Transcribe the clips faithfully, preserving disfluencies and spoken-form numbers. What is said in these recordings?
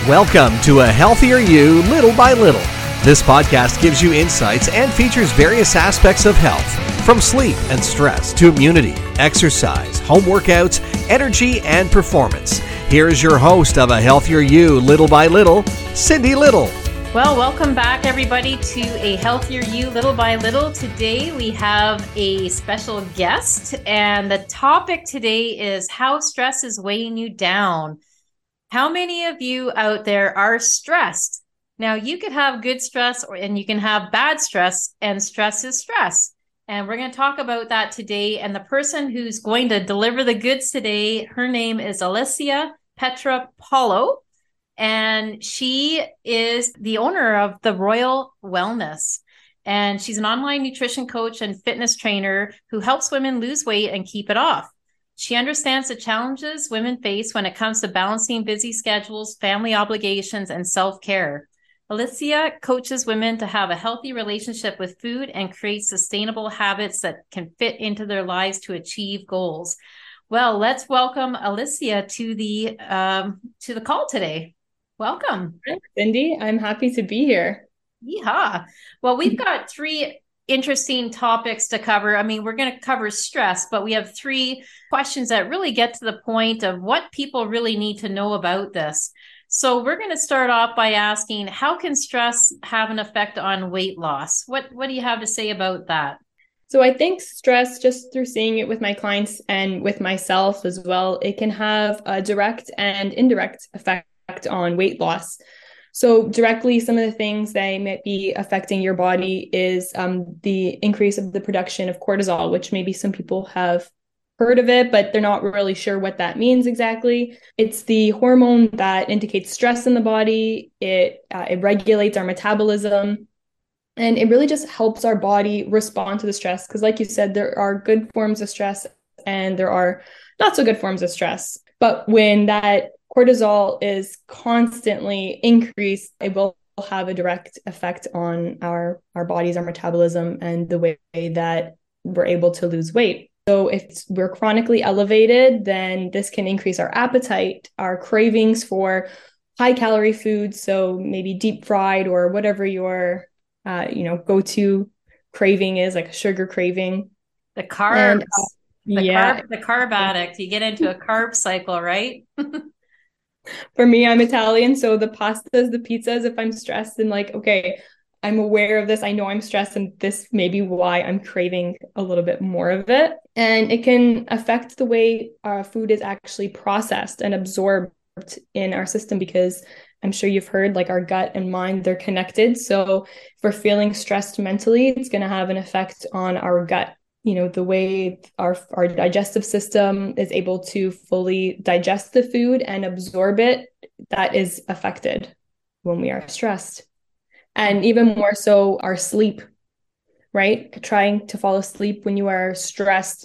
Welcome to A Healthier You Little by Little. This podcast gives you insights and features various aspects of health, from sleep and stress to immunity, exercise, home workouts, energy, and performance. Here is your host of A Healthier You Little by Little, Cindy Little. Well, welcome back, everybody, to A Healthier You Little by Little. Today, we have a special guest, and the topic today is how stress is weighing you down. How many of you out there are stressed? Now, you could have good stress or, and you can have bad stress, and stress is stress. And we're going to talk about that today. And the person who's going to deliver the goods today, her name is Alicia Petropaulo, and she is the owner of the Royal Wellness. And she's an online nutrition coach and fitness trainer who helps women lose weight and keep it off. She understands the challenges women face when it comes to balancing busy schedules, family obligations, and self-care. Alicia coaches women to have a healthy relationship with food and create sustainable habits that can fit into their lives to achieve goals. Well, let's welcome Alicia to the um, to the call today. Welcome. Hi, Cindy. I'm happy to be here. Yeehaw. Well, we've got three interesting topics to cover. I mean, we're going to cover stress, but we have three questions that really get to the point of what people really need to know about this. So we're going to start off by asking, how can stress have an effect on weight loss? What, what do you have to say about that? So I think stress, just through seeing it with my clients and with myself as well, it can have a direct and indirect effect on weight loss. So directly, some of the things that might be affecting your body is um, the increase of the production of cortisol, which maybe some people have heard of it, but they're not really sure what that means exactly. It's the hormone that indicates stress in the body. It uh, it regulates our metabolism, and it really just helps our body respond to the stress. Because like you said, there are good forms of stress and there are not so good forms of stress. But when that cortisol is constantly increased, it will have a direct effect on our, our bodies, our metabolism, and the way that we're able to lose weight. So if we're chronically elevated, then this can increase our appetite, our cravings for high calorie foods. So maybe deep fried or whatever your, uh, you know, go-to craving is, like a sugar craving. The carbs, and, uh, the, yeah. carb, the carb addict, you get into a carb cycle, right? For me, I'm Italian, so the pastas, the pizzas, if I'm stressed and like, okay, I'm aware of this, I know I'm stressed, and this may be why I'm craving a little bit more of it. And it can affect the way our food is actually processed and absorbed in our system, because I'm sure you've heard, like, our gut and mind, they're connected. So if we're feeling stressed mentally, it's going to have an effect on our gut. You know, the way our our digestive system is able to fully digest the food and absorb it, that is affected when we are stressed. And even more so, our sleep, right? Trying to fall asleep when you are stressed.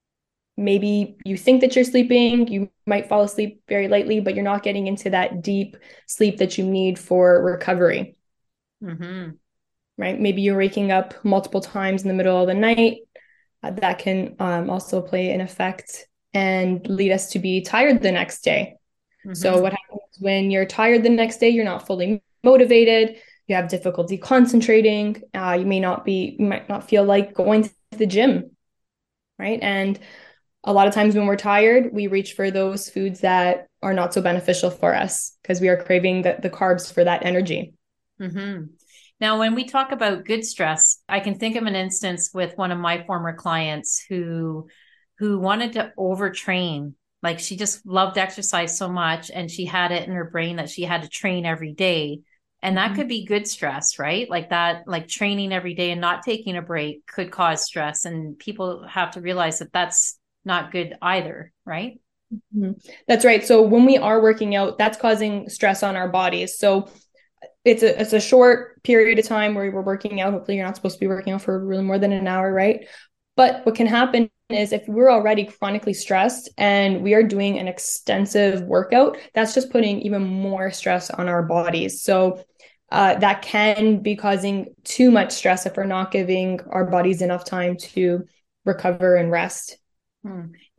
Maybe you think that you're sleeping, you might fall asleep very lightly, but you're not getting into that deep sleep that you need for recovery. Mm-hmm. Right? Maybe you're waking up multiple times in the middle of the night. Uh, that can um, also play an effect and lead us to be tired the next day. Mm-hmm. So what happens when you're tired the next day? You're not fully motivated. You have difficulty concentrating. Uh, you may not be, you might not feel like going to the gym, right? And a lot of times when we're tired, we reach for those foods that are not so beneficial for us because we are craving the, the carbs for that energy. Mm-hmm. Now, when we talk about good stress, I can think of an instance with one of my former clients who who wanted to overtrain. Like, she just loved exercise so much, and she had it in her brain that she had to train every day. And that mm-hmm. could be good stress, right? Like that, like training every day and not taking a break could cause stress. And people have to realize that that's not good either, right? Mm-hmm. That's right. So when we are working out, that's causing stress on our bodies. So It's a it's a short period of time where we're working out. Hopefully you're not supposed to be working out for really more than an hour, right? But what can happen is if we're already chronically stressed and we are doing an extensive workout, that's just putting even more stress on our bodies. So uh, that can be causing too much stress if we're not giving our bodies enough time to recover and rest. Hmm.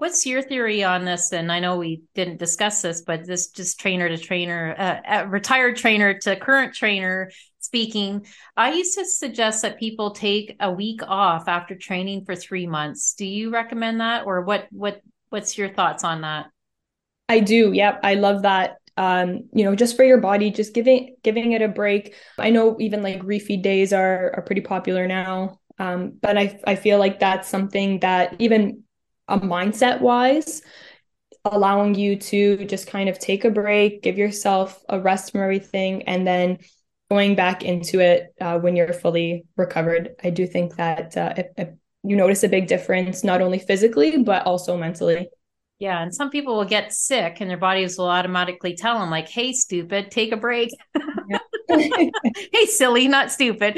What's your theory on this? And I know we didn't discuss this, but this just trainer to trainer, uh, retired trainer to current trainer speaking. I used to suggest that people take a week off after training for three months. Do you recommend that, or what? What? What's your thoughts on that? I do. Yep, I love that. Um, you know, just for your body, just giving giving it a break. I know even like refeed days are are pretty popular now, um, but I I feel like that's something that even a mindset wise, allowing you to just kind of take a break, give yourself a rest from everything, and then going back into it uh, when you're fully recovered. I do think that uh, if, if you notice a big difference, not only physically, but also mentally. Yeah. And some people will get sick and their bodies will automatically tell them like, hey, stupid, take a break. Yeah. Hey, silly, not stupid.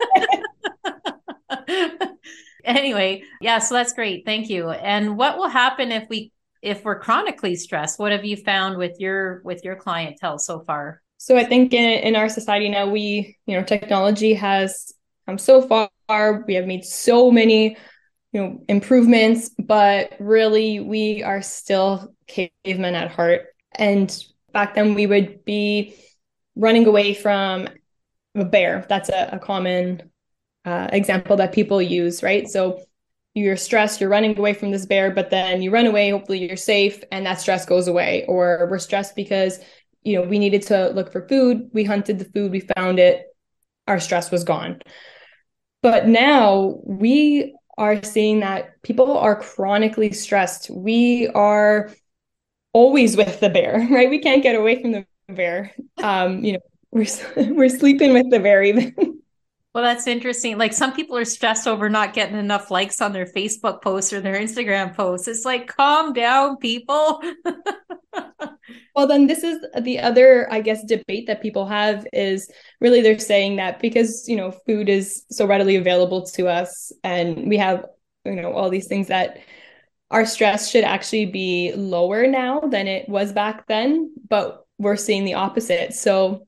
Anyway, yeah, so that's great. Thank you. And what will happen if we if we're chronically stressed? What have you found with your with your clientele so far? So I think in, in our society now, we, you know, technology has come so far. We have made so many, you know, improvements, but really we are still cavemen at heart. And back then we would be running away from a bear. That's a, a common Uh, example that people use, right? So you're stressed, you're running away from this bear, but then you run away, hopefully you're safe, and that stress goes away. Or we're stressed because, you know, we needed to look for food, we hunted the food, we found it, our stress was gone. But now we are seeing that people are chronically stressed. We are always with the bear, right? We can't get away from the bear. Um, you know, we're we're sleeping with the bear even. Well, that's interesting. Like some people are stressed over not getting enough likes on their Facebook posts or their Instagram posts. It's like, calm down, people. Well, then this is the other, I guess, debate that people have is really they're saying that because, you know, food is so readily available to us and we have, you know, all these things that our stress should actually be lower now than it was back then, but we're seeing the opposite. So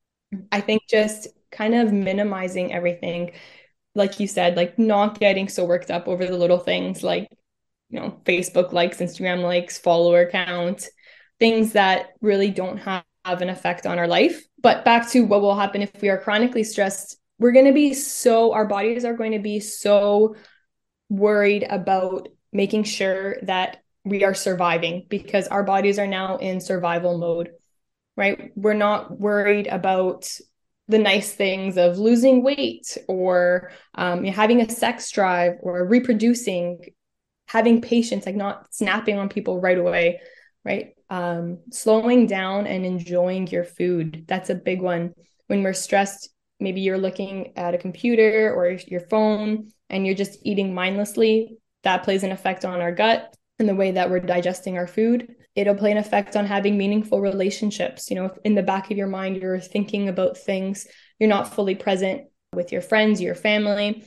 I think just kind of minimizing everything, like you said, like not getting so worked up over the little things like, you know, Facebook likes, Instagram likes, follower count, things that really don't have, have an effect on our life. But back to what will happen if we are chronically stressed, we're going to be so, our bodies are going to be so worried about making sure that we are surviving because our bodies are now in survival mode, right? We're not worried about the nice things of losing weight or um, you know, having a sex drive or reproducing, having patience, like not snapping on people right away, right? Um, slowing down and enjoying your food. That's a big one. When we're stressed, maybe you're looking at a computer or your phone and you're just eating mindlessly. That plays an effect on our gut and the way that we're digesting our food. It'll play an effect on having meaningful relationships. You know, if in the back of your mind, you're thinking about things, you're not fully present with your friends, your family,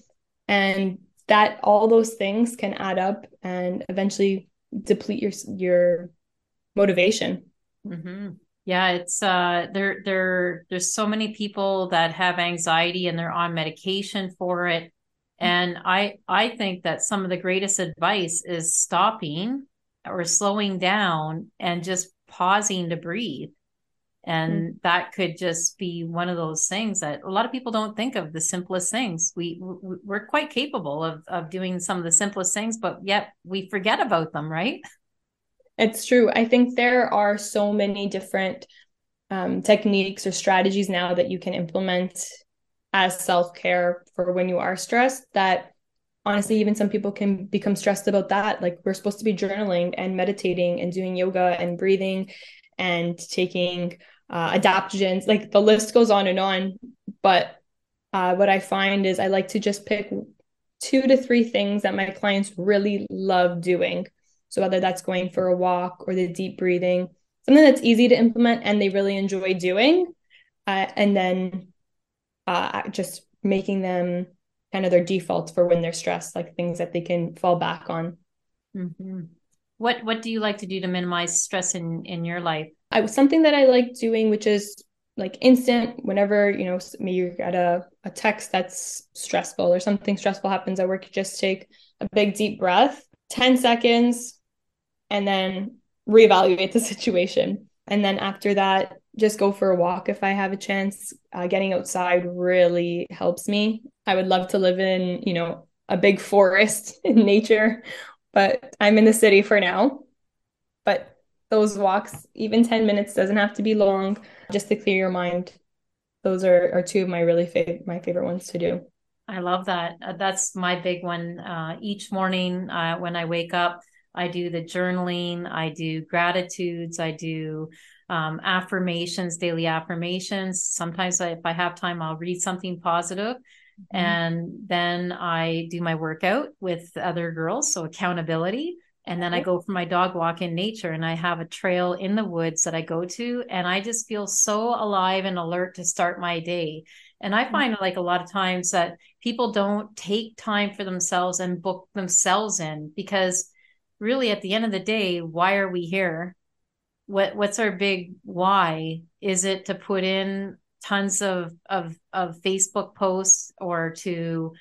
and that all those things can add up and eventually deplete your, your motivation. Mm-hmm. Yeah, it's uh there there there's so many people that have anxiety and they're on medication for it. And I I think that some of the greatest advice is stopping or slowing down and just pausing to breathe. And mm-hmm. that could just be one of those things that a lot of people don't think of, the simplest things. We we're quite capable of of doing some of the simplest things, but yet we forget about them, right? It's true. I think there are so many different um, techniques or strategies now that you can implement as self-care for when you are stressed that honestly, even some people can become stressed about that. Like we're supposed to be journaling and meditating and doing yoga and breathing and taking uh, adaptogens. Like the list goes on and on. But uh, what I find is I like to just pick two to three things that my clients really love doing. So whether that's going for a walk or the deep breathing, something that's easy to implement and they really enjoy doing. Uh, and then uh, just making them kind of their defaults for when they're stressed, like things that they can fall back on. Mm-hmm. What What do you like to do to minimize stress in, in your life? I something that I like doing, which is like instant, whenever, you know, maybe you get a, a text that's stressful or something stressful happens at work, you just take a big deep breath, ten seconds, and then reevaluate the situation. And then after that, just go for a walk if I have a chance. Uh, getting outside really helps me. I would love to live in, you know, a big forest in nature, but I'm in the city for now. But those walks, even ten minutes, doesn't have to be long, just to clear your mind. Those are, are two of my really fav- my favorite ones to do. I love that. Uh, that's my big one. Uh, each morning uh, when I wake up, I do the journaling, I do gratitudes, I do um, affirmations, daily affirmations. Sometimes I, if I have time, I'll read something positive. Mm-hmm. And then I do my workout with other girls, so accountability. And then I go for my dog walk in nature, and I have a trail in the woods that I go to, and I just feel so alive and alert to start my day. And I find like a lot of times that people don't take time for themselves and book themselves in, because really at the end of the day, why are we here? What what's our big why? Is it to put in tons of of of Facebook posts, or to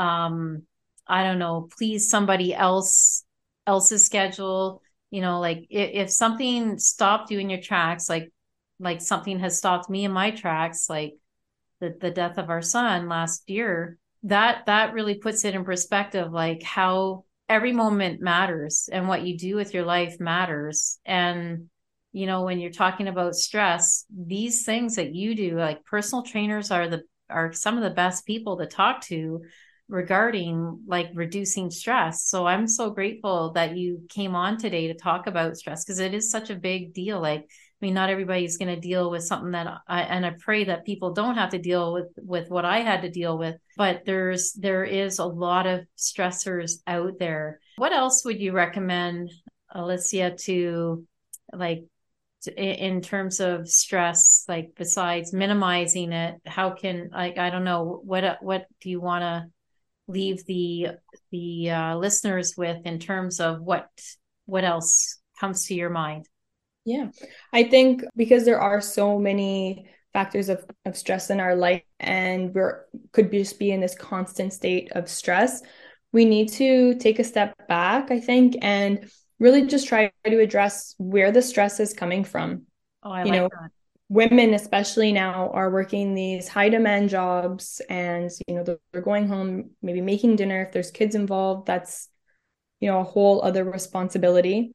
um I don't know, please somebody else else's schedule? You know, like if, if something stopped you in your tracks, like like something has stopped me in my tracks, like the, the death of our son last year, that that really puts it in perspective, like how every moment matters and what you do with your life matters. And you know, when you're talking about stress, these things that you do, like personal trainers are the are some of the best people to talk to regarding like reducing stress. So I'm so grateful that you came on today to talk about stress, because it is such a big deal. Like, I mean, not everybody's going to deal with something that I, and I pray that people don't have to deal with, with what I had to deal with, but there's, there is a lot of stressors out there. What else would you recommend, Alicia, to like, to, in terms of stress, like besides minimizing it, how can, like, I don't know, what, what do you want to leave the, the uh, listeners with in terms of what, what else comes to your mind? Yeah, I think because there are so many factors of, of stress in our life, and we're could just be in this constant state of stress, we need to take a step back, I think, and really just try to address where the stress is coming from. Oh, I you like know, that. Women especially now are working these high demand jobs, and, you know, they're going home, maybe making dinner. If there's kids involved, that's, you know, a whole other responsibility.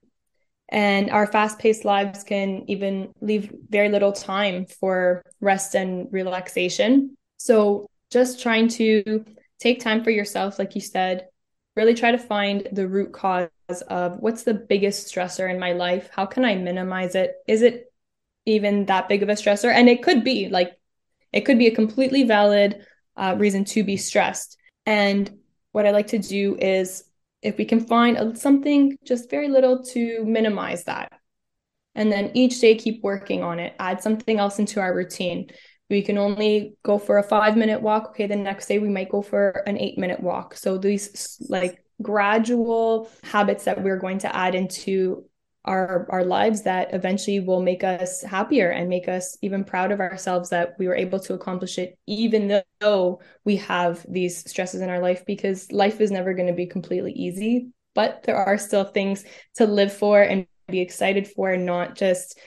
And our fast-paced lives can even leave very little time for rest and relaxation. So just trying to take time for yourself, like you said, really try to find the root cause of what's the biggest stressor in my life? How can I minimize it? Is it even that big of a stressor? And it could be like, it could be a completely valid uh, reason to be stressed. And what I like to do is, if we can find something just very little to minimize that, and then each day keep working on it, add something else into our routine. We can only go for a five minute walk. Okay, the next day we might go for an eight minute walk. So these like gradual habits that we're going to add into our our lives that eventually will make us happier and make us even proud of ourselves that we were able to accomplish it, even though we have these stresses in our life, because life is never going to be completely easy, but there are still things to live for and be excited for, and not just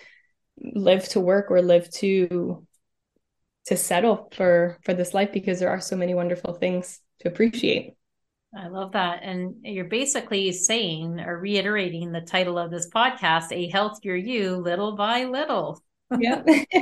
live to work or live to to settle for for this life, because there are so many wonderful things to appreciate. I love that. And you're basically saying or reiterating the title of this podcast, A Healthier You, Little by Little. Yeah.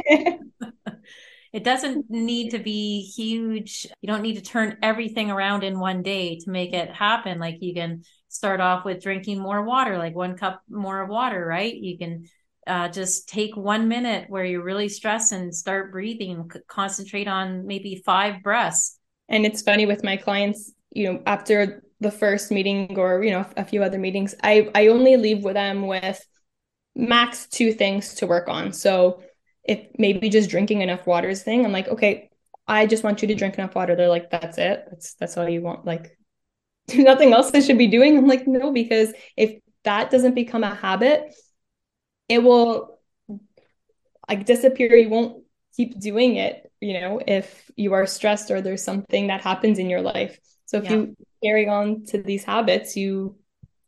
It doesn't need to be huge. You don't need to turn everything around in one day to make it happen. Like you can start off with drinking more water, like one cup more of water, right? You can uh, just take one minute where you're really stressed and start breathing, concentrate on maybe five breaths. And it's funny with my clients, you know, after the first meeting or, you know, a few other meetings, I, I only leave with them with max two things to work on. So if maybe just drinking enough water is thing, I'm like, okay, I just want you to drink enough water. They're like, that's it. That's, that's all you want. Like, nothing else I should be doing. I'm like, no, because if that doesn't become a habit, it will like disappear. You won't keep doing it, you know, if you are stressed or there's something that happens in your life. So if yeah. you carry on to these habits, you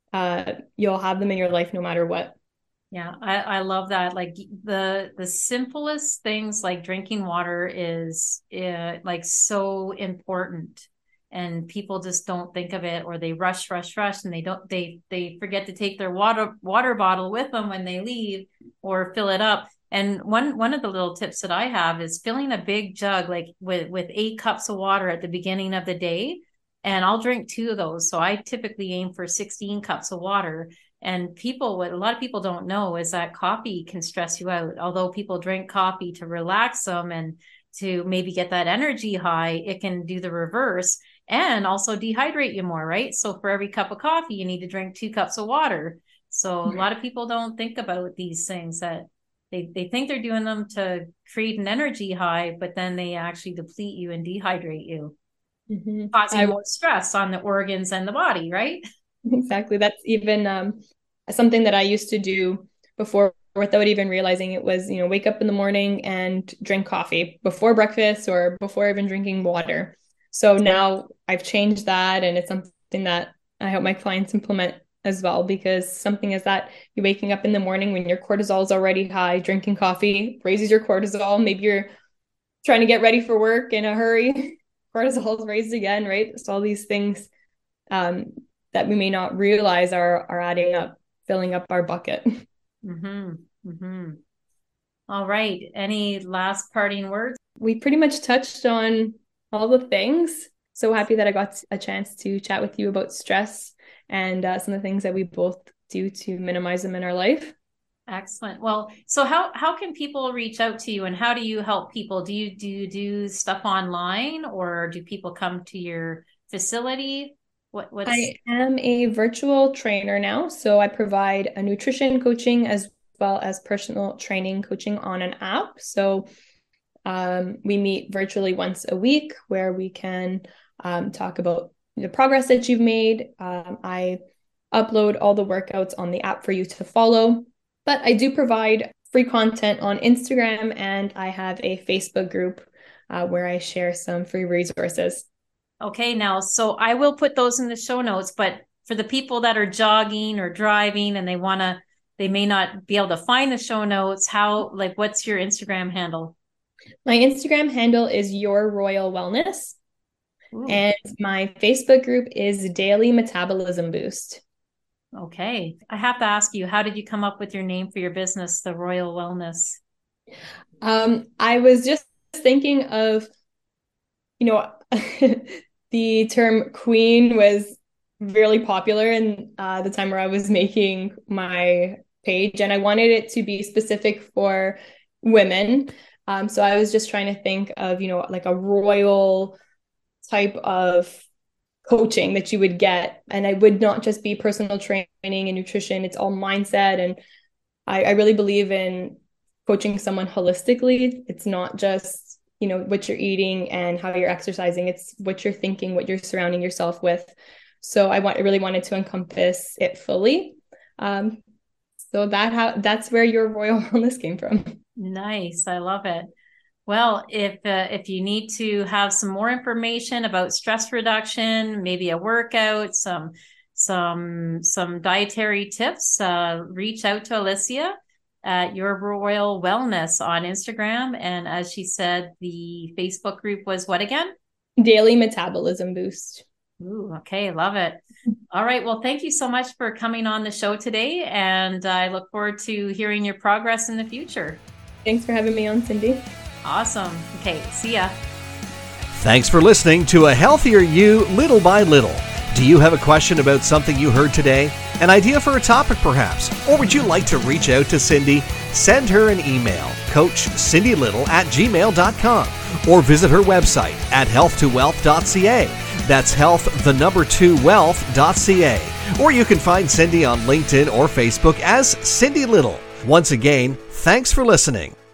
uh, you'll have them in your life no matter what. Yeah, I, I love that. Like the the simplest things like drinking water is uh, like so important, and people just don't think of it, or they rush, rush, rush, and they don't they they forget to take their water water bottle with them when they leave or fill it up. And one one of the little tips that I have is filling a big jug like with with eight cups of water at the beginning of the day, and I'll drink two of those. So I typically aim for sixteen cups of water. And people, what a lot of people don't know is that coffee can stress you out. Although people drink coffee to relax them and to maybe get that energy high, it can do the reverse and also dehydrate you more, right? So for every cup of coffee, you need to drink two cups of water. So a lot of people don't think about these things, that they, they think they're doing them to create an energy high, but then they actually deplete you and dehydrate you, mm-hmm. causing I- more stress on the organs and the body, right? Exactly. That's even um, something that I used to do before without even realizing it was, you know, wake up in the morning and drink coffee before breakfast or before even drinking water. So now I've changed that, and it's something that I hope my clients implement as well, because something is that you're waking up in the morning when your cortisol is already high, drinking coffee raises your cortisol. Maybe you're trying to get ready for work in a hurry, cortisol is raised again, right? So all these things um, that we may not realize are are adding up, filling up our bucket. Mm-hmm. Mm-hmm. All right. Any last parting words? We pretty much touched on all the things. So happy that I got a chance to chat with you about stress and uh, some of the things that we both do to minimize them in our life. Excellent. Well, so how how can people reach out to you, and how do you help people? Do you do you do stuff online, or do people come to your facility? What, what's... I am a virtual trainer now, so I provide a nutrition coaching as well as personal training coaching on an app. So um, we meet virtually once a week, where we can um, talk about the progress that you've made. Um, I upload all the workouts on the app for you to follow, but I do provide free content on Instagram, and I have a Facebook group uh, where I share some free resources. Okay, now, so I will put those in the show notes, but for the people that are jogging or driving and they want to, they may not be able to find the show notes, how, like, what's your Instagram handle? My Instagram handle is Your Royal Wellness. Ooh. And my Facebook group is Daily Metabolism Boost. Okay. I have to ask you, how did you come up with your name for your business, the Royal Wellness? Um, I was just thinking of, you know, the term queen was really popular in uh, the time where I was making my page, and I wanted it to be specific for women. Um, so I was just trying to think of, you know, like a royal type of coaching that you would get. And I would not just be personal training and nutrition. It's all mindset. And I, I really believe in coaching someone holistically. It's not just, you know, what you're eating and how you're exercising. It's what you're thinking, what you're surrounding yourself with. So I want, I really wanted to encompass it fully. Um, so that how that's where Your Royal Wellness came from. Nice. I love it. Well, if uh, if you need to have some more information about stress reduction, maybe a workout, some some some dietary tips, uh, reach out to Alicia at Your Royal Wellness on Instagram. And as she said, the Facebook group was what again? Daily Metabolism Boost. Ooh, okay. Love it. All right. Well, thank you so much for coming on the show today. And I look forward to hearing your progress in the future. Thanks for having me on, Cindy. Awesome. Okay. See ya. Thanks for listening to A Healthier You Little by Little. Do you have a question about something you heard today? An idea for a topic perhaps? Or would you like to reach out to Cindy? Send her an email, coach cindy little at gmail dot com, or visit her website at health to wealth dot c a. That's health, the number two, wealth dot c a. Or you can find Cindy on LinkedIn or Facebook as Cindy Little. Once again, thanks for listening.